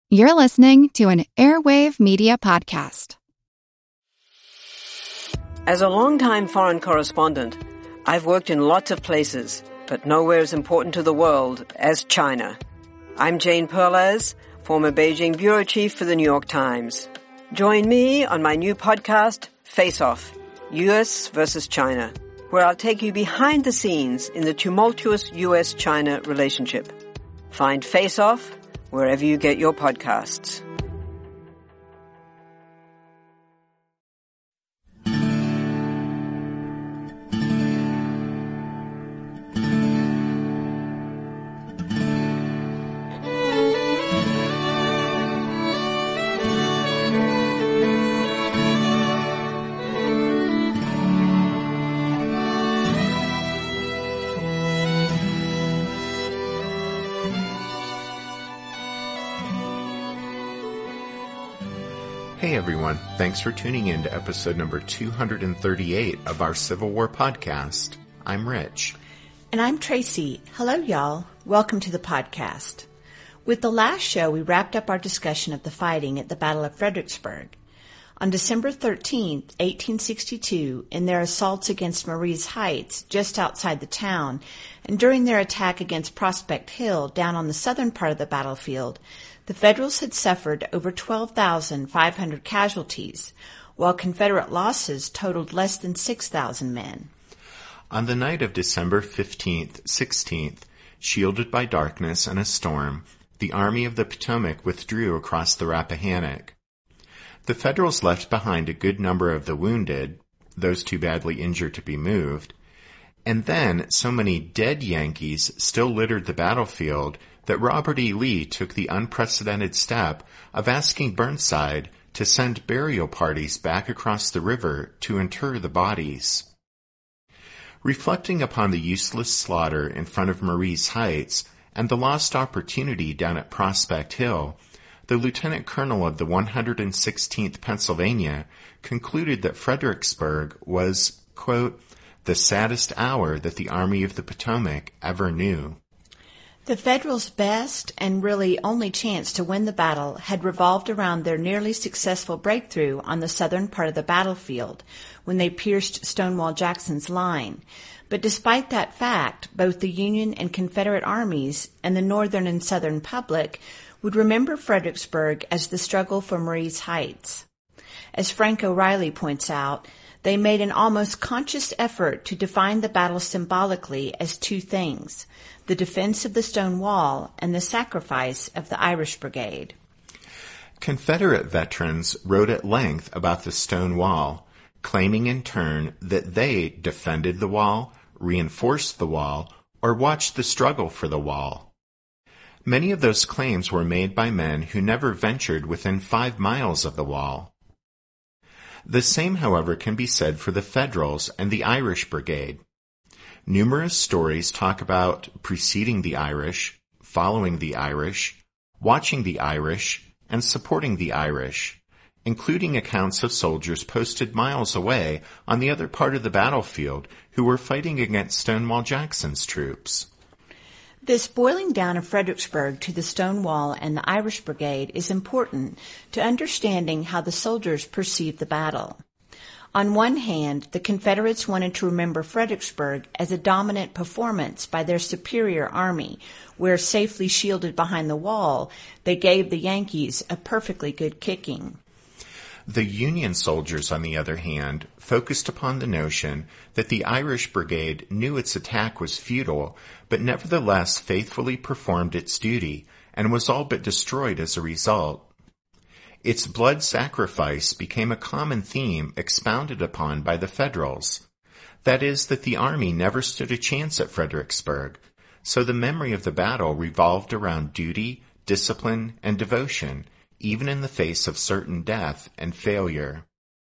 You're listening to an Airwave Media Podcast. As a longtime foreign correspondent, I've worked in lots of places, but nowhere as important to the world as China. I'm Jane Perlez, former Beijing bureau chief for the New York Times. Join me on my new podcast, Face Off, U.S. versus China, where I'll take you behind the scenes in the tumultuous U.S.-China relationship. Find Face Off wherever you get your podcasts. Hey everyone, thanks for tuning in to episode number 238 of our Civil War podcast. I'm Rich. And I'm Tracy. Hello y'all. Welcome to the podcast. With the last show, we wrapped up our discussion of the fighting at the Battle of Fredericksburg. On December 13, 1862, in their assaults against Marye's Heights, just outside the town, and during their attack against Prospect Hill, down on the southern part of the battlefield, the Federals had suffered over 12,500 casualties, while Confederate losses totaled less than 6,000 men. On the night of December 15th, 16th, shielded by darkness and a storm, the Army of the Potomac withdrew across the Rappahannock. The Federals left behind a good number of the wounded, those too badly injured to be moved, and then so many dead Yankees still littered the battlefield that Robert E. Lee took the unprecedented step of asking Burnside to send burial parties back across the river to inter the bodies. Reflecting upon the useless slaughter in front of Marye's Heights and the lost opportunity down at Prospect Hill, the lieutenant colonel of the 116th Pennsylvania concluded that Fredericksburg was, quote, the saddest hour that the Army of the Potomac ever knew. The Federals' best and really only chance to win the battle had revolved around their nearly successful breakthrough on the southern part of the battlefield when they pierced Stonewall Jackson's line. But despite that fact, both the Union and Confederate armies and the northern and southern public would remember Fredericksburg as the struggle for Marye's Heights. As Frank O'Reilly points out, they made an almost conscious effort to define the battle symbolically as two things: the defense of the stone wall and the sacrifice of the Irish Brigade. Confederate veterans wrote at length about the stone wall, claiming in turn that they defended the wall, reinforced the wall, or watched the struggle for the wall. Many of those claims were made by men who never ventured within 5 miles of the wall. The same, however, can be said for the Federals and the Irish Brigade. Numerous stories talk about preceding the Irish, following the Irish, watching the Irish, and supporting the Irish, including accounts of soldiers posted miles away on the other part of the battlefield who were fighting against Stonewall Jackson's troops. This boiling down of Fredericksburg to the stone wall and the Irish Brigade is important to understanding how the soldiers perceived the battle. On one hand, the Confederates wanted to remember Fredericksburg as a dominant performance by their superior army, where, safely shielded behind the wall, they gave the Yankees a perfectly good kicking. The Union soldiers, on the other hand, focused upon the notion that the Irish Brigade knew its attack was futile, but nevertheless faithfully performed its duty, and was all but destroyed as a result. Its blood sacrifice became a common theme expounded upon by the Federals. That is, that the Army never stood a chance at Fredericksburg, so the memory of the battle revolved around duty, discipline, and devotion, even in the face of certain death and failure.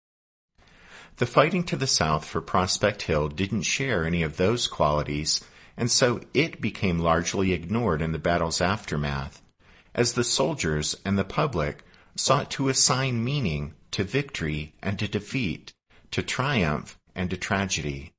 The fighting to the south for Prospect Hill didn't share any of those qualities, and so it became largely ignored in the battle's aftermath, as the soldiers and the public sought to assign meaning to victory and to defeat, to triumph and to tragedy.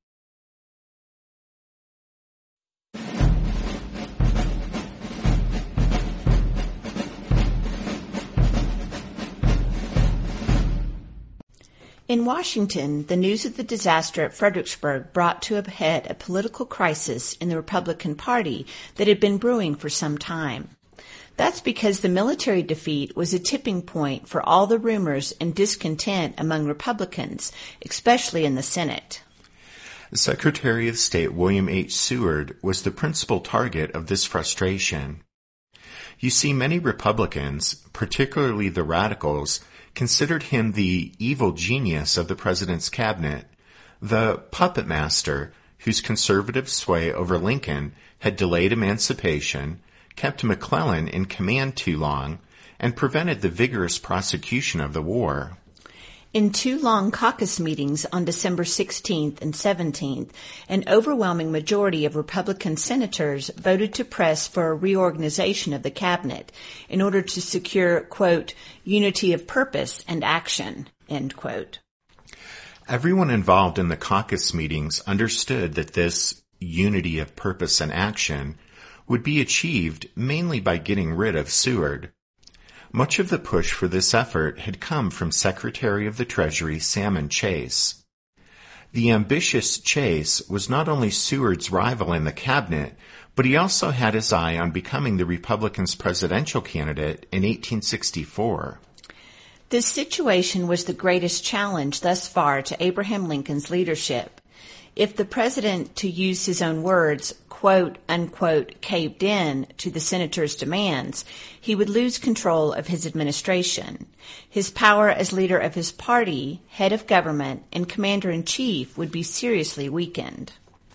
In Washington, the news of the disaster at Fredericksburg brought to a head a political crisis in the Republican Party that had been brewing for some time. That's because the military defeat was a tipping point for all the rumors and discontent among Republicans, especially in the Senate. Secretary of State William H. Seward was the principal target of this frustration. You see, many Republicans, particularly the radicals, considered him the evil genius of the president's cabinet, the puppet master whose conservative sway over Lincoln had delayed emancipation, kept McClellan in command too long, and prevented the vigorous prosecution of the war. In 2 long caucus meetings on December 16th and 17th, an overwhelming majority of Republican senators voted to press for a reorganization of the cabinet in order to secure, quote, unity of purpose and action, end quote. Everyone involved in the caucus meetings understood that this unity of purpose and action would be achieved mainly by getting rid of Seward. Much of the push for this effort had come from Secretary of the Treasury Salmon Chase. The ambitious Chase was not only Seward's rival in the cabinet, but he also had his eye on becoming the Republicans' presidential candidate in 1864. This situation was the greatest challenge thus far to Abraham Lincoln's leadership. If the president, to use his own words, quote, unquote, caved in to the senator's demands, he would lose control of his administration. His power as leader of his party, head of government, and commander-in-chief would be seriously weakened.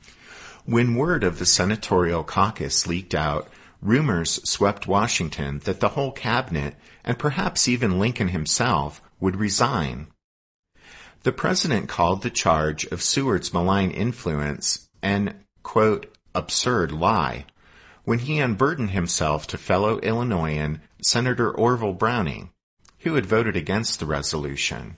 When word of the senatorial caucus leaked out, rumors swept Washington that the whole cabinet, and perhaps even Lincoln himself, would resign. The president called the charge of Seward's malign influence an, quote, absurd lie, when he unburdened himself to fellow Illinoisan Senator Orville Browning, who had voted against the resolution.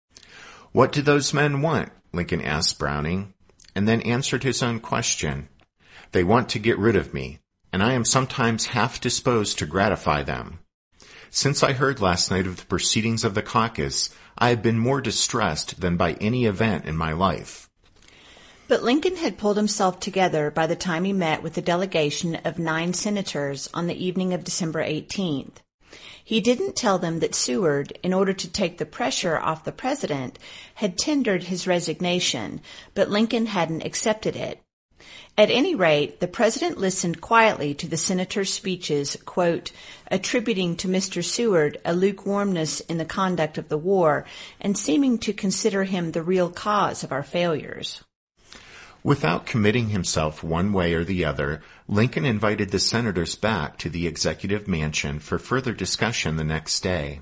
What do those men want? Lincoln asked Browning, and then answered his own question. They want to get rid of me, and I am sometimes half disposed to gratify them. Since I heard last night of the proceedings of the caucus, I have been more distressed than by any event in my life. But Lincoln had pulled himself together by the time he met with a delegation of 9 senators on the evening of December 18th. He didn't tell them that Seward, in order to take the pressure off the president, had tendered his resignation, but Lincoln hadn't accepted it. At any rate, the president listened quietly to the senators' speeches, quote, attributing to Mr. Seward a lukewarmness in the conduct of the war and seeming to consider him the real cause of our failures. Without committing himself one way or the other, Lincoln invited the senators back to the executive mansion for further discussion the next day.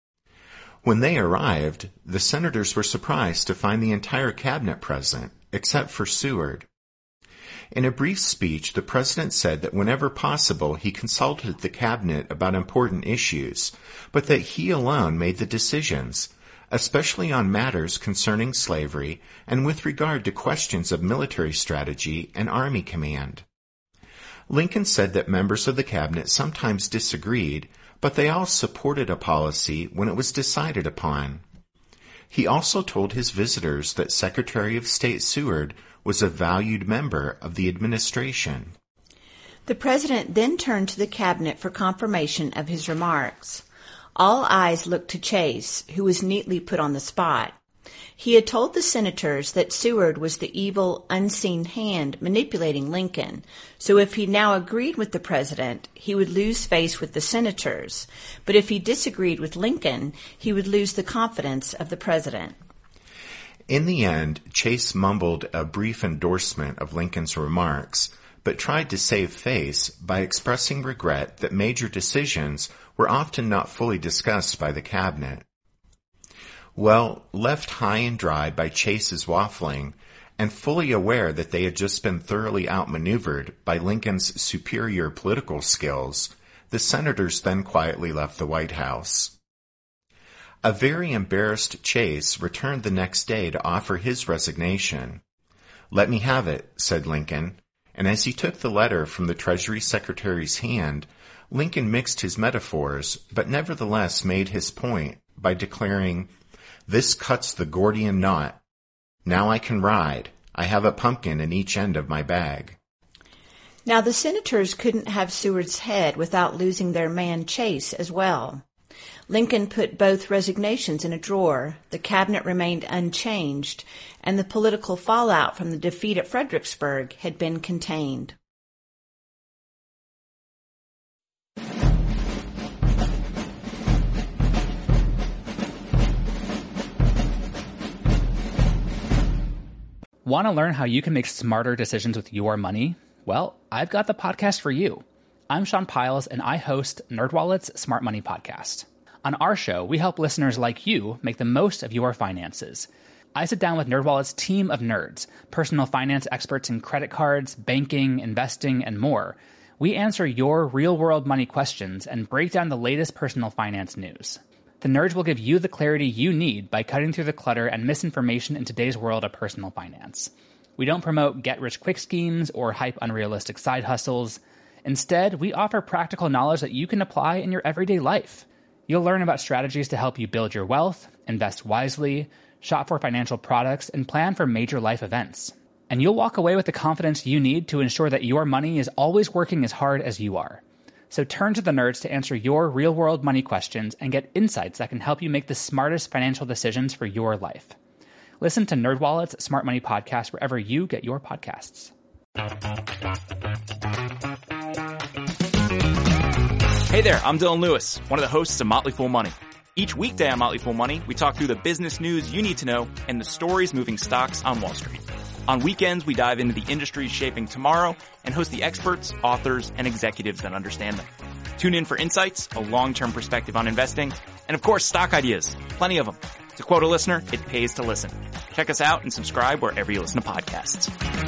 When they arrived, the senators were surprised to find the entire cabinet present, except for Seward. In a brief speech, the president said that whenever possible he consulted the cabinet about important issues, but that he alone made the decisions, especially on matters concerning slavery and with regard to questions of military strategy and army command. Lincoln said that members of the cabinet sometimes disagreed, but they all supported a policy when it was decided upon. He also told his visitors that Secretary of State Seward was a valued member of the administration. The president then turned to the cabinet for confirmation of his remarks. All eyes looked to Chase, who was neatly put on the spot. He had told the senators that Seward was the evil, unseen hand manipulating Lincoln, so if he now agreed with the president, he would lose face with the senators, but if he disagreed with Lincoln, he would lose the confidence of the president. In the end, Chase mumbled a brief endorsement of Lincoln's remarks, but tried to save face by expressing regret that major decisions were often not fully discussed by the cabinet. Well, left high and dry by Chase's waffling, and fully aware that they had just been thoroughly outmaneuvered by Lincoln's superior political skills, the senators then quietly left the White House. A very embarrassed Chase returned the next day to offer his resignation. "Let me have it," said Lincoln, and as he took the letter from the Treasury Secretary's hand, Lincoln mixed his metaphors, but nevertheless made his point by declaring, This cuts the Gordian knot. Now I can ride. I have a pumpkin in each end of my bag. Now the senators couldn't have Seward's head without losing their man Chase as well. Lincoln put both resignations in a drawer, the cabinet remained unchanged, and the political fallout from the defeat at Fredericksburg had been contained. Want to learn how you can make smarter decisions with your money? Well, I've got the podcast for you. I'm Sean Piles, and I host NerdWallet's Smart Money Podcast. On our show, we help listeners like you make the most of your finances. I sit down with NerdWallet's team of nerds, personal finance experts in credit cards, banking, investing, and more. We answer your real-world money questions and break down the latest personal finance news. The nerds will give you the clarity you need by cutting through the clutter and misinformation in today's world of personal finance. We don't promote get-rich-quick schemes or hype unrealistic side hustles. Instead, we offer practical knowledge that you can apply in your everyday life. You'll learn about strategies to help you build your wealth, invest wisely, shop for financial products, and plan for major life events. And you'll walk away with the confidence you need to ensure that your money is always working as hard as you are. So turn to the nerds to answer your real-world money questions and get insights that can help you make the smartest financial decisions for your life. Listen to NerdWallet's Smart Money Podcast wherever you get your podcasts. Hey there, I'm Dylan Lewis, one of the hosts of Motley Fool Money. Each weekday on Motley Fool Money, we talk through the business news you need to know and the stories moving stocks on Wall Street. On weekends, we dive into the industries shaping tomorrow and host the experts, authors, and executives that understand them. Tune in for insights, a long-term perspective on investing, and of course, stock ideas. Plenty of them. To quote a listener, it pays to listen. Check us out and subscribe wherever you listen to podcasts.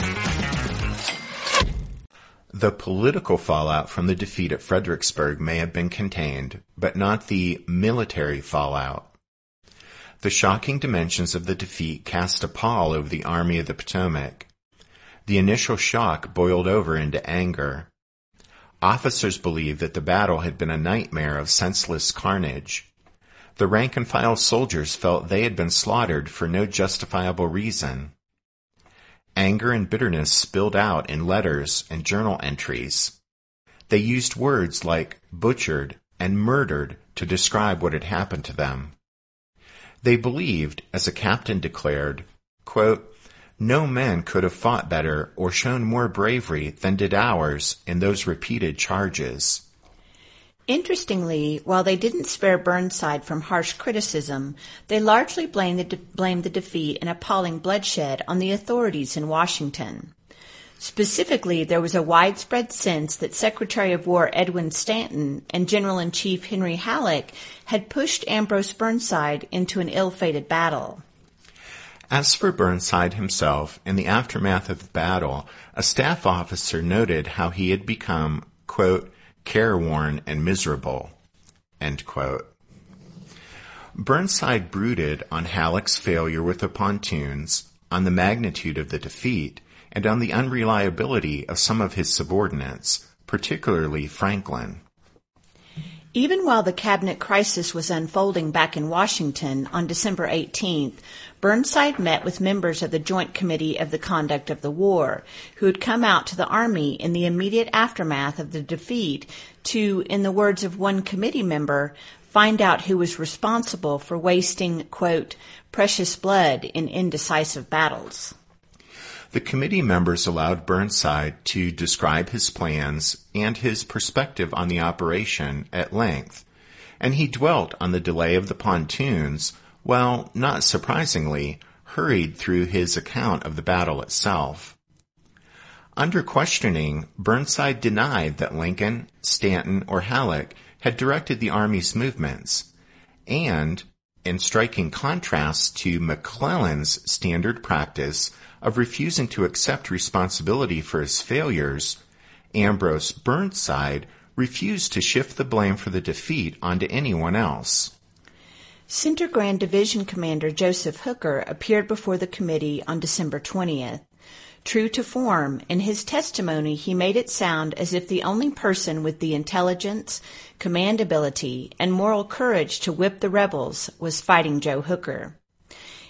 The political fallout from the defeat at Fredericksburg may have been contained, but not the military fallout. The shocking dimensions of the defeat cast a pall over the Army of the Potomac. The initial shock boiled over into anger. Officers believed that the battle had been a nightmare of senseless carnage. The rank-and-file soldiers felt they had been slaughtered for no justifiable reason. Anger and bitterness spilled out in letters and journal entries. They used words like butchered and murdered to describe what had happened to them. They believed, as a captain declared, quote, "No men could have fought better or shown more bravery than did ours in those repeated charges." Interestingly, while they didn't spare Burnside from harsh criticism, they largely blamed the defeat and appalling bloodshed on the authorities in Washington. Specifically, there was a widespread sense that Secretary of War Edwin Stanton and General-in-Chief Henry Halleck had pushed Ambrose Burnside into an ill-fated battle. As for Burnside himself, in the aftermath of the battle, a staff officer noted how he had become, quote, "careworn and miserable," end quote. Burnside brooded on Halleck's failure with the pontoons, on the magnitude of the defeat, and on the unreliability of some of his subordinates, particularly Franklin. Even while the cabinet crisis was unfolding back in Washington on December 18th, Burnside met with members of the Joint Committee of the Conduct of the War, who had come out to the Army in the immediate aftermath of the defeat to, in the words of one committee member, find out who was responsible for wasting, quote, "precious blood in indecisive battles." The committee members allowed Burnside to describe his plans and his perspective on the operation at length, and he dwelt on the delay of the pontoons, while, not surprisingly, hurried through his account of the battle itself. Under questioning, Burnside denied that Lincoln, Stanton, or Halleck had directed the Army's movements, and, in striking contrast to McClellan's standard practice of refusing to accept responsibility for his failures, Ambrose Burnside refused to shift the blame for the defeat onto anyone else. Center Grand Division Commander Joseph Hooker appeared before the committee on December 20th. True to form, in his testimony he made it sound as if the only person with the intelligence, command ability, and moral courage to whip the rebels was Fighting Joe Hooker.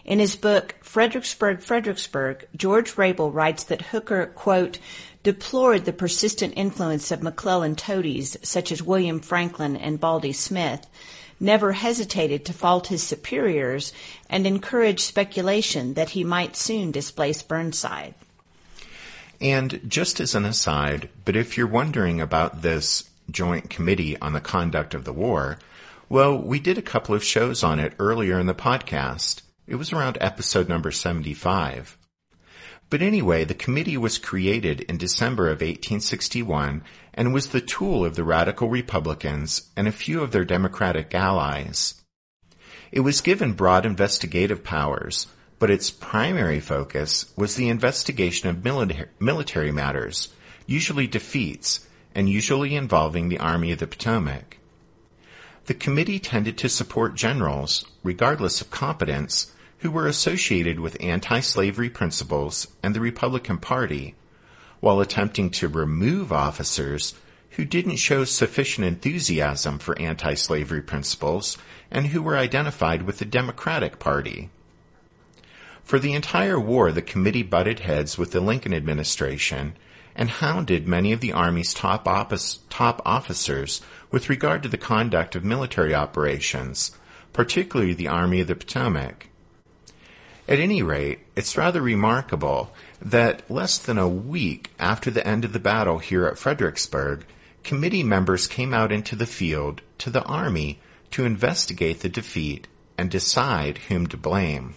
In his book, Fredericksburg, Fredericksburg, George Rabel writes that Hooker, quote, deplored the persistent influence of McClellan toadies such as William Franklin and Baldy Smith, never hesitated to fault his superiors, and encouraged speculation that he might soon displace Burnside. And just as an aside, but if you're wondering about this Joint Committee on the Conduct of the War, well, we did a couple of shows on it earlier in the podcast. It was around episode number 75. But anyway, the committee was created in December of 1861 and was the tool of the radical Republicans and a few of their Democratic allies. It was given broad investigative powers, but its primary focus was the investigation of military matters, usually defeats, and usually involving the Army of the Potomac. The committee tended to support generals, regardless of competence, who were associated with anti-slavery principles and the Republican Party, while attempting to remove officers who didn't show sufficient enthusiasm for anti-slavery principles and who were identified with the Democratic Party. For the entire war, the committee butted heads with the Lincoln administration and hounded many of the Army's top officers with regard to the conduct of military operations, particularly the Army of the Potomac. At any rate, it's rather remarkable that less than a week after the end of the battle here at Fredericksburg, committee members came out into the field to the Army to investigate the defeat and decide whom to blame.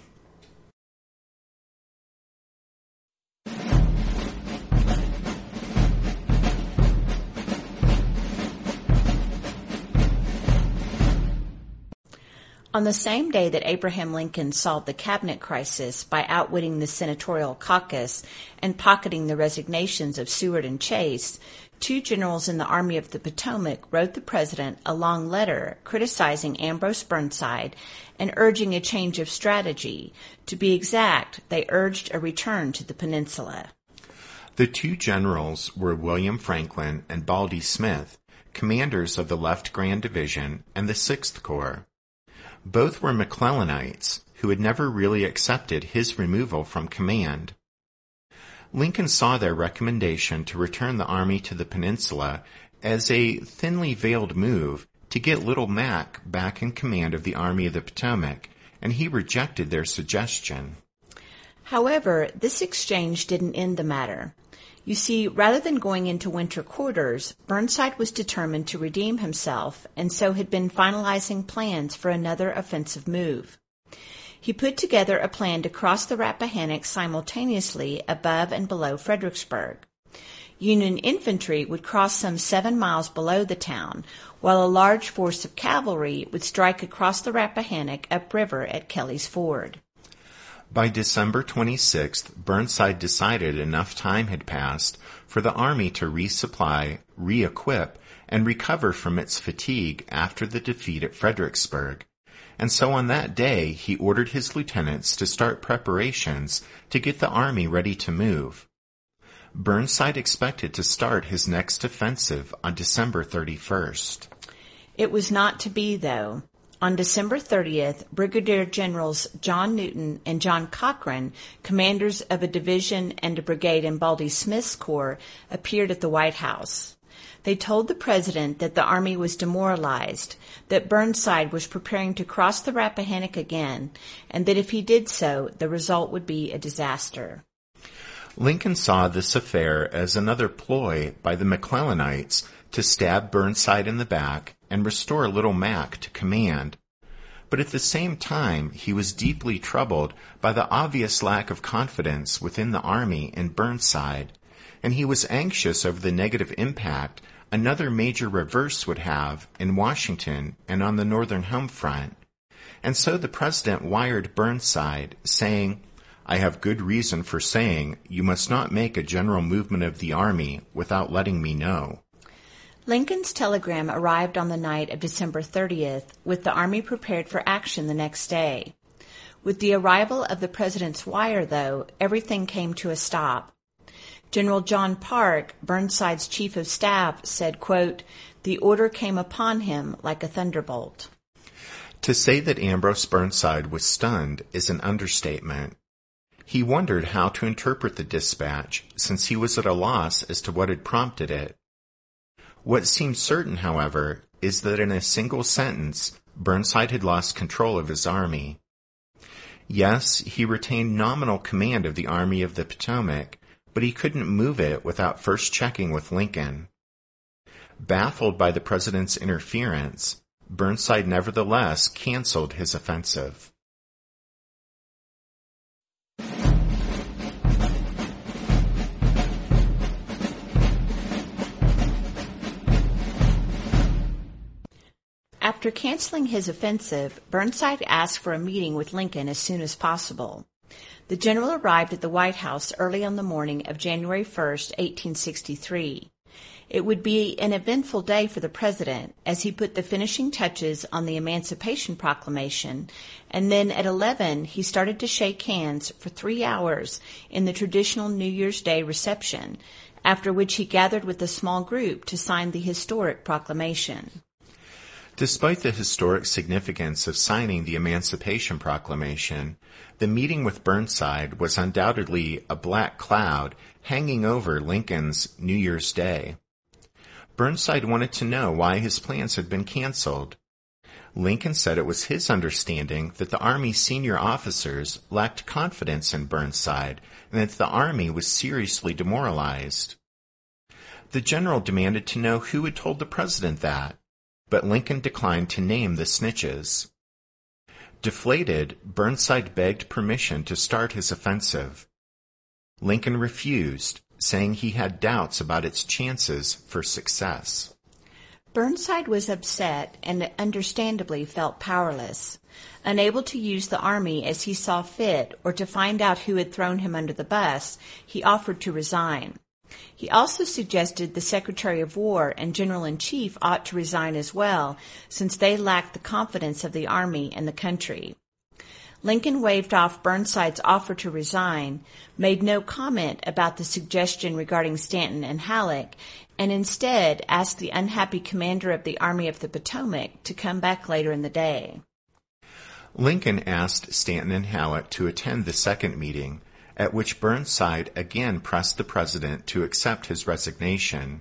On the same day that Abraham Lincoln solved the cabinet crisis by outwitting the senatorial caucus and pocketing the resignations of Seward and Chase, two generals in the Army of the Potomac wrote the president a long letter criticizing Ambrose Burnside and urging a change of strategy. To be exact, they urged a return to the peninsula. The two generals were William Franklin and Baldy Smith, commanders of the Left Grand Division and the 6th Corps. Both were McClellanites who had never really accepted his removal from command. Lincoln saw their recommendation to return the Army to the peninsula as a thinly veiled move to get Little Mac back in command of the Army of the Potomac, and he rejected their suggestion. However, this exchange didn't end the matter. You see, rather than going into winter quarters, Burnside was determined to redeem himself and so had been finalizing plans for another offensive move. He put together a plan to cross the Rappahannock simultaneously above and below Fredericksburg. Union infantry would cross some 7 miles below the town, while a large force of cavalry would strike across the Rappahannock upriver at Kelly's Ford. By December 26th, Burnside decided enough time had passed for the Army to resupply, re-equip, and recover from its fatigue after the defeat at Fredericksburg. And so on that day, he ordered his lieutenants to start preparations to get the Army ready to move. Burnside expected to start his next offensive on December 31st. It was not to be, though. On December 30th, Brigadier Generals John Newton and John Cochran, commanders of a division and a brigade in Baldy Smith's corps, appeared at the White House. They told the president that the Army was demoralized, that Burnside was preparing to cross the Rappahannock again, and that if he did so, the result would be a disaster. Lincoln saw this affair as another ploy by the McClellanites to stab Burnside in the back and restore Little Mac to command. But at the same time, he was deeply troubled by the obvious lack of confidence within the Army in Burnside, and he was anxious over the negative impact another major reverse would have in Washington and on the northern home front. And so the president wired Burnside, saying, "I have good reason for saying you must not make a general movement of the Army without letting me know." Lincoln's telegram arrived on the night of December 30th, with the Army prepared for action the next day. With the arrival of the president's wire, though, everything came to a stop. General John Parke, Burnside's chief of staff, said, quote, "The order came upon him like a thunderbolt." To say that Ambrose Burnside was stunned is an understatement. He wondered how to interpret the dispatch, since he was at a loss as to what had prompted it. What seemed certain, however, is that in a single sentence, Burnside had lost control of his army. Yes, he retained nominal command of the Army of the Potomac, but he couldn't move it without first checking with Lincoln. Baffled by the president's interference, Burnside nevertheless canceled his offensive. After canceling his offensive, Burnside asked for a meeting with Lincoln as soon as possible. The general arrived at the White House early on the morning of January 1, 1863. It would be an eventful day for the president as he put the finishing touches on the Emancipation Proclamation, and then at 11 he started to shake hands for 3 hours in the traditional New Year's Day reception, after which he gathered with a small group to sign the historic proclamation. Despite the historic significance of signing the Emancipation Proclamation, the meeting with Burnside was undoubtedly a black cloud hanging over Lincoln's New Year's Day. Burnside wanted to know why his plans had been canceled. Lincoln said it was his understanding that the Army's senior officers lacked confidence in Burnside and that the Army was seriously demoralized. The general demanded to know who had told the president that, but Lincoln declined to name the snitches. Deflated, Burnside begged permission to start his offensive. Lincoln refused, saying he had doubts about its chances for success. Burnside was upset and understandably felt powerless. Unable to use the Army as he saw fit or to find out who had thrown him under the bus, he offered to resign. He also suggested the Secretary of War and General-in-Chief ought to resign as well, since they lacked the confidence of the Army and the country. Lincoln waved off Burnside's offer to resign, made no comment about the suggestion regarding Stanton and Halleck, and instead asked the unhappy commander of the Army of the Potomac to come back later in the day. Lincoln asked Stanton and Halleck to attend the second meeting, at which Burnside again pressed the president to accept his resignation.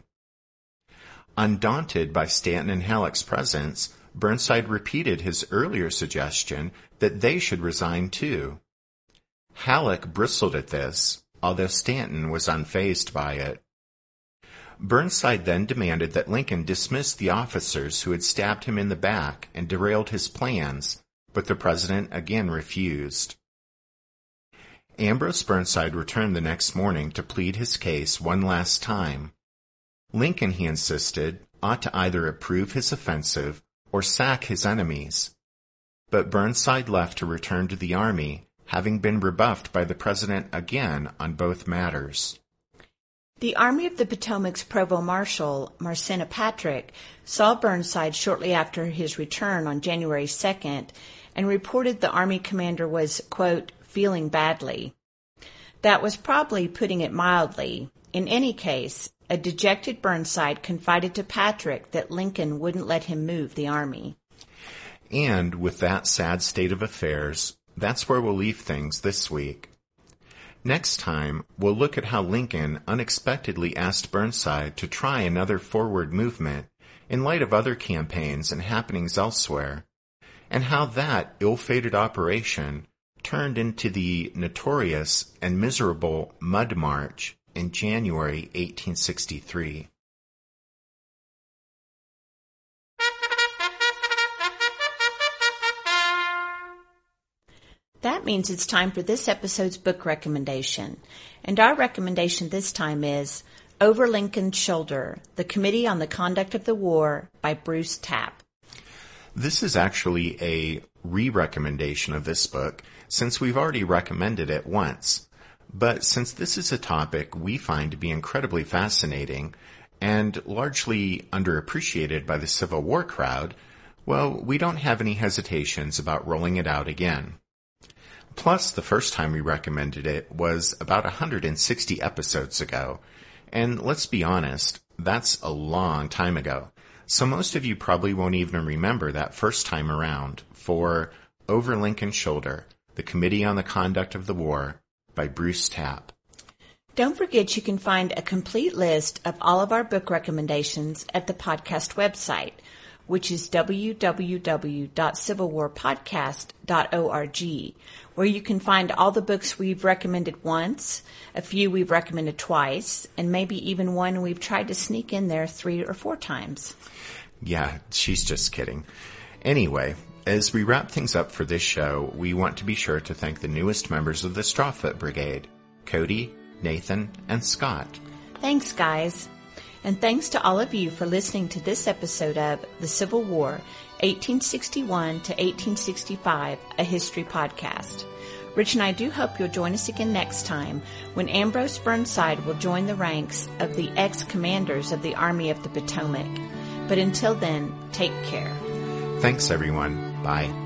Undaunted by Stanton and Halleck's presence, Burnside repeated his earlier suggestion that they should resign too. Halleck bristled at this, although Stanton was unfazed by it. Burnside then demanded that Lincoln dismiss the officers who had stabbed him in the back and derailed his plans, but the president again refused. Ambrose Burnside returned the next morning to plead his case one last time. Lincoln, he insisted, ought to either approve his offensive or sack his enemies. But Burnside left to return to the Army, having been rebuffed by the president again on both matters. The Army of the Potomac's Provost Marshal, Marsena Patrick, saw Burnside shortly after his return on January 2nd and reported the Army commander was, quote, feeling badly. That was probably putting it mildly. In any case, a dejected Burnside confided to Patrick that Lincoln wouldn't let him move the Army. And with that sad state of affairs, that's where we'll leave things this week. Next time, we'll look at how Lincoln unexpectedly asked Burnside to try another forward movement in light of other campaigns and happenings elsewhere, and how that ill-fated operation turned into the notorious and miserable Mud March in January 1863. That means it's time for this episode's book recommendation. And our recommendation this time is Over Lincoln's Shoulder, The Committee on the Conduct of the War by Bruce Tapp. This is actually a re-recommendation of this book, since we've already recommended it once. But since this is a topic we find to be incredibly fascinating and largely underappreciated by the Civil War crowd, well, we don't have any hesitations about rolling it out again. Plus, the first time we recommended it was about 160 episodes ago, and let's be honest, that's a long time ago. So most of you probably won't even remember that first time around for Over Lincoln's Shoulder, The Committee on the Conduct of the War by Bruce Tapp. Don't forget you can find a complete list of all of our book recommendations at the podcast website, which is www.civilwarpodcast.org, where you can find all the books we've recommended once, a few we've recommended twice, and maybe even one we've tried to sneak in there 3 or 4 times. Yeah, she's just kidding. Anyway, as we wrap things up for this show, we want to be sure to thank the newest members of the Strawfoot Brigade, Cody, Nathan, and Scott. Thanks, guys. And thanks to all of you for listening to this episode of The Civil War, 1861 to 1865, a history podcast. Rich and I do hope you'll join us again next time when Ambrose Burnside will join the ranks of the ex-commanders of the Army of the Potomac. But until then, take care. Thanks, everyone. Bye.